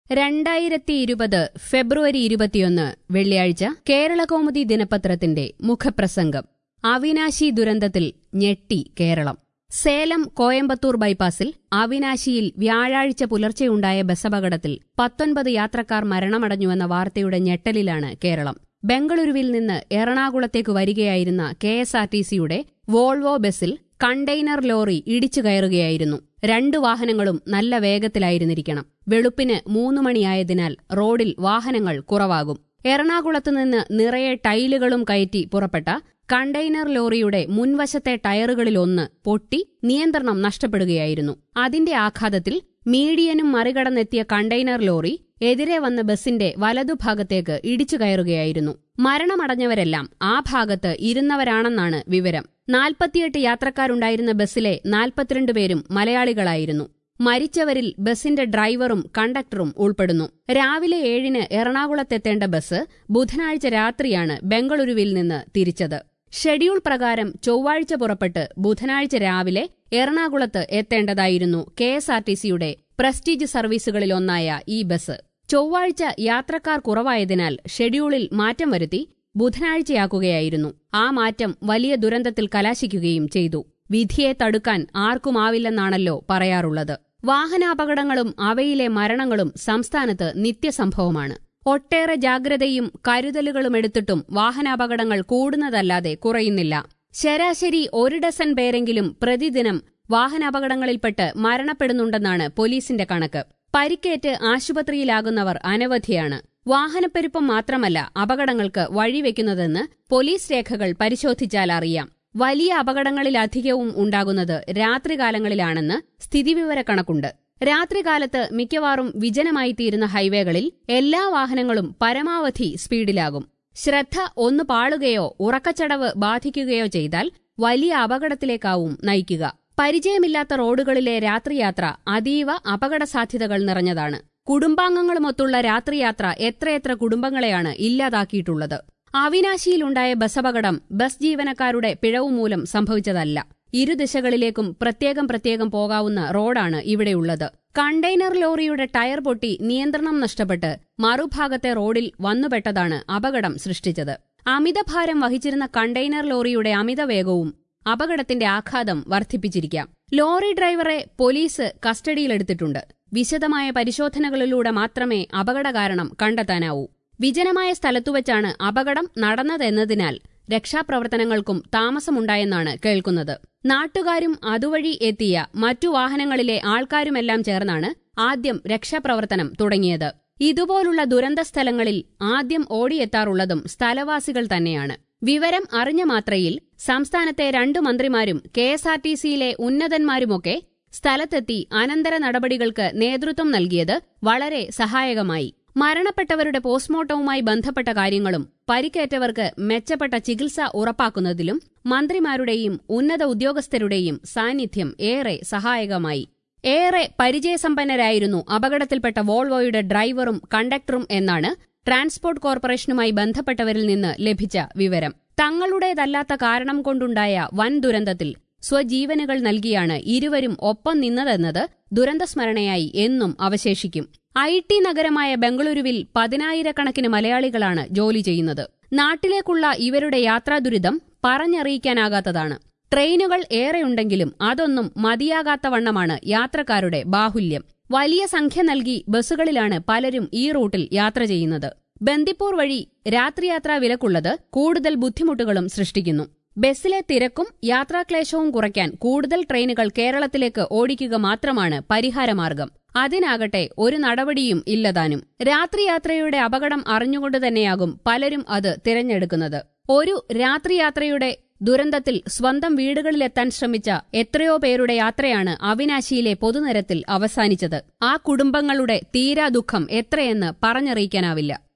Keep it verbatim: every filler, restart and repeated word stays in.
രണ്ടായിരത്തി ഇരുപത് ഫെബ്രുവരി ഇരുപത്തിയൊന്ന് വെള്ളിയാഴ്ച കേരളകൗമുദി ദിനപത്രത്തിന്റെ മുഖപ്രസംഗം. അവിനാശി ദുരന്തത്തിൽ ഞെട്ടി കേരളം. സേലം കോയമ്പത്തൂർ ബൈപ്പാസിൽ അവിനാശിയിൽ വ്യാഴാഴ്ച പുലർച്ചെയുണ്ടായ ബസ്സപകടത്തിൽ പത്തൊൻപത് യാത്രക്കാർ മരണമടഞ്ഞുവെന്ന വാർത്തയുടെ ഞെട്ടലിലാണ് കേരളം. ബംഗളൂരുവിൽ നിന്ന് എറണാകുളത്തേക്ക് വരികയായിരുന്ന കെ എസ് ആർ ടി സിയുടെ വോൾവോ ബസ്സിൽ കണ്ടെയ്നർ ലോറി ഇടിച്ചു കയറുകയായിരുന്നു. രണ്ടു വാഹനങ്ങളും നല്ല വേഗത്തിലായിരുന്നിരിക്കണം. വെളുപ്പിന് മൂന്നു മണിയായതിനാൽ റോഡിൽ വാഹനങ്ങൾ കുറവാകും. എറണാകുളത്തുനിന്ന് നിറയെ ടൈലുകളും കയറ്റി പുറപ്പെട്ട കണ്ടെയ്നർ ലോറിയുടെ മുൻവശത്തെ ടയറുകളിലൊന്ന് പൊട്ടി നിയന്ത്രണം നഷ്ടപ്പെടുകയായിരുന്നു. അതിന്റെ ആഘാതത്തിൽ മീഡിയനും മറികടന്നെത്തിയ കണ്ടെയ്നർ ലോറി എതിരെ വന്ന ബസിന്റെ വലതുഭാഗത്തേക്ക് ഇടിച്ചു കയറുകയായിരുന്നു. മരണമടഞ്ഞവരെല്ലാം ആ ഭാഗത്ത് ഇരുന്നവരാണെന്നാണ് വിവരം. നാൽപ്പത്തിയെട്ട് യാത്രക്കാരുണ്ടായിരുന്ന ബസ്സിലെ നാൽപ്പത്തിരണ്ട് പേരും മലയാളികളായിരുന്നു. മരിച്ചവരിൽ ബസിന്റെ ഡ്രൈവറും കണ്ടക്ടറും ഉൾപ്പെടുന്നു. രാവിലെ ഏഴിന് എറണാകുളത്തെത്തേണ്ട ബസ് ബുധനാഴ്ച രാത്രിയാണ് ബംഗളൂരുവിൽ നിന്ന് തിരിച്ചത്. ഷെഡ്യൂൾ പ്രകാരം ചൊവ്വാഴ്ച പുറപ്പെട്ട് ബുധനാഴ്ച രാവിലെ എറണാകുളത്ത് എത്തേണ്ടതായിരുന്നു കെ എസ് ആർ ടി സിയുടെ പ്രസ്റ്റീജ് സർവീസുകളിലൊന്നായ ഈ ബസ്. ചൊവ്വാഴ്ച യാത്രക്കാർ കുറവായതിനാൽ ഷെഡ്യൂളിൽ മാറ്റം വരുത്തി ബുധനാഴ്ചയാക്കുകയായിരുന്നു. ആ മാറ്റം വലിയ ദുരന്തത്തിൽ കലാശിക്കുകയും ചെയ്തു. വിധിയെ തടുക്കാൻ ആർക്കുമാവില്ലെന്നാണല്ലോ പറയാറുള്ളത്. വാഹനാപകടങ്ങളും അവയിലെ മരണങ്ങളും സംസ്ഥാനത്ത് നിത്യസംഭവമാണ്. ഒട്ടേറെ ജാഗ്രതയും കരുതലുകളുമെടുത്തിട്ടും വാഹനാപകടങ്ങൾ കൂടുന്നതല്ലാതെ കുറയുന്നില്ല. ശരാശരി ഒരു ഡസൻ പേരെങ്കിലും പ്രതിദിനം വാഹനാപകടങ്ങളിൽപ്പെട്ട് മരണപ്പെടുന്നുണ്ടെന്നാണ് പോലീസിന്റെ കണക്ക്. പരിക്കേറ്റ് ആശുപത്രിയിലാകുന്നവർ അനവധിയാണ്. വാഹനപ്പെരുപ്പം മാത്രമല്ല അപകടങ്ങൾക്ക് വഴിവെക്കുന്നതെന്ന് പോലീസ് രേഖകൾ പരിശോധിച്ചാൽ അറിയാം. വലിയ അപകടങ്ങളിലധികവും ഉണ്ടാകുന്നത് രാത്രികാലങ്ങളിലാണെന്ന് സ്ഥിതിവിവരക്കണക്കുണ്ട്. രാത്രികാലത്ത് മിക്കവാറും വിജനമായിത്തീരുന്ന ഹൈവേകളിൽ എല്ലാ വാഹനങ്ങളും പരമാവധി സ്പീഡിലാകും. ശ്രദ്ധ ഒന്ന് പാളുകയോ ഉറക്കച്ചടവ് ബാധിക്കുകയോ ചെയ്താൽ വലിയ അപകടത്തിലേക്കാവും നയിക്കുക. പരിചയമില്ലാത്ത റോഡുകളിലെ രാത്രിയാത്ര അതീവ അപകടസാധ്യതകൾ നിറഞ്ഞതാണ്. കുടുംബാംഗങ്ങളുമൊത്തുള്ള രാത്രിയാത്ര എത്രയെത്ര കുടുംബങ്ങളെയാണ് ഇല്ലാതാക്കിയിട്ടുള്ളത്. അവിനാശിയിലുണ്ടായ ബസ്സപകടം ബസ് ജീവനക്കാരുടെ പിഴവുമൂലം സംഭവിച്ചതല്ല. ഇരുദിശകളിലേക്കും പ്രത്യേകം പ്രത്യേകം പോകാവുന്ന റോഡാണ് ഇവിടെയുള്ളത്. കണ്ടെയ്നർ ലോറിയുടെ ടയർ പൊട്ടി നിയന്ത്രണം നഷ്ടപ്പെട്ട് മറുഭാഗത്തെ റോഡിൽ വന്നുപെട്ടതാണ് അപകടം സൃഷ്ടിച്ചത്. അമിതഭാരം വഹിച്ചിരുന്ന കണ്ടെയ്നർ ലോറിയുടെ അമിതവേഗവും അപകടത്തിന്റെ ആഘാതം വർദ്ധിപ്പിച്ചിരിക്കാം. ലോറി ഡ്രൈവറെ പോലീസ് കസ്റ്റഡിയിലെടുത്തിട്ടുണ്ട്. വിശദമായ പരിശോധനകളിലൂടെ മാത്രമേ അപകടകാരണം കണ്ടെത്താനാവൂ. വിജനമായ സ്ഥലത്തുവച്ചാണ് അപകടം നടന്നതെന്നതിനാൽ രക്ഷാപ്രവർത്തനങ്ങൾക്കും താമസമുണ്ടായെന്നാണ് കേൾക്കുന്നത്. നാട്ടുകാരും അതുവഴി എത്തിയ മറ്റു വാഹനങ്ങളിലെ ആൾക്കാരുമെല്ലാം ചേർന്നാണ് ആദ്യം രക്ഷാപ്രവർത്തനം തുടങ്ങിയത്. ഇതുപോലുള്ള ദുരന്ത സ്ഥലങ്ങളിൽ ആദ്യം ഓടിയെത്താറുള്ളതും സ്ഥലവാസികൾ തന്നെയാണ്. വിവരം അറിഞ്ഞ മാത്രയിൽ സംസ്ഥാനത്തെ രണ്ടു മന്ത്രിമാരും കെ എസ് ആർ ടി സിയിലെ ഉന്നതന്മാരുമൊക്കെ സ്ഥലത്തെത്തി അനന്തര നടപടികൾക്ക് നേതൃത്വം നൽകിയത് വളരെ സഹായകമായി. മരണപ്പെട്ടവരുടെ പോസ്റ്റ്മോർട്ടവുമായി ബന്ധപ്പെട്ട കാര്യങ്ങളും പരിക്കേറ്റവർക്ക് മെച്ചപ്പെട്ട ചികിത്സ ഉറപ്പാക്കുന്നതിലും മന്ത്രിമാരുടെയും ഉന്നത ഉദ്യോഗസ്ഥരുടെയും സാന്നിധ്യം ഏറെ സഹായകമായി. ഏറെ പരിചയസമ്പന്നരായിരുന്നു അപകടത്തിൽപ്പെട്ട വോൾവോയുടെ ഡ്രൈവറും കണ്ടക്ടറും എന്നാണ് ട്രാൻസ്പോർട്ട് കോർപ്പറേഷനുമായി ബന്ധപ്പെട്ടവരിൽ നിന്ന് ലഭിച്ച വിവരം. തങ്ങളുടേതല്ലാത്ത കാരണം കൊണ്ടുണ്ടായ വൻ ദുരന്തത്തിൽ സ്വജീവനുകൾ നൽകിയാണ് ഇരുവരും ഒപ്പം നിന്നതെന്നത് ദുരന്തസ്മരണയായി എന്നും അവശേഷിക്കും. ഐ ടി നഗരമായ ബംഗളൂരുവിൽ പതിനായിരക്കണക്കിന് മലയാളികളാണ് ജോലി ചെയ്യുന്നത്. നാട്ടിലേക്കുള്ള ഇവരുടെ യാത്രാദുരിതം പറഞ്ഞറിയിക്കാനാകാത്തതാണ്. ട്രെയിനുകൾ ഏറെയുണ്ടെങ്കിലും അതൊന്നും മതിയാകാത്തവണ്ണമാണ് യാത്രക്കാരുടെ ബാഹുല്യം. വലിയ സംഖ്യ നൽകി ബസ്സുകളിലാണ് പലരും ഈ റൂട്ടിൽ യാത്ര ചെയ്യുന്നത്. ബന്ദിപ്പൂർ വഴി രാത്രിയാത്രാ വിലക്കുള്ളത് കൂടുതൽ ബുദ്ധിമുട്ടുകളും സൃഷ്ടിക്കുന്നു. ബസ്സിലെ തിരക്കും യാത്രാക്ലേശവും കുറയ്ക്കാൻ കൂടുതൽ ട്രെയിനുകൾ കേരളത്തിലേക്ക് ഓടിക്കുക മാത്രമാണ് പരിഹാരമാർഗം. അതിനാകട്ടെ ഒരു നടപടിയും ഇല്ലതാനും. രാത്രിയാത്രയുടെ അപകടം അറിഞ്ഞുകൊണ്ട് തന്നെയാകും പലരും അത് തിരഞ്ഞെടുക്കുന്നത്. ഒരു രാത്രിയാത്രയുടെ ദുരന്തത്തിൽ സ്വന്തം വീടുകളിലെത്താൻ ശ്രമിച്ച എത്രയോ പേരുടെ യാത്രയാണ് അവിനാശിയിലെ പൊതുനിരത്തിൽ അവസാനിച്ചത്. ആ കുടുംബങ്ങളുടെ തീരാ ദുഃഖം എത്രയെന്ന് പറഞ്ഞറിയിക്കാനാവില്ല.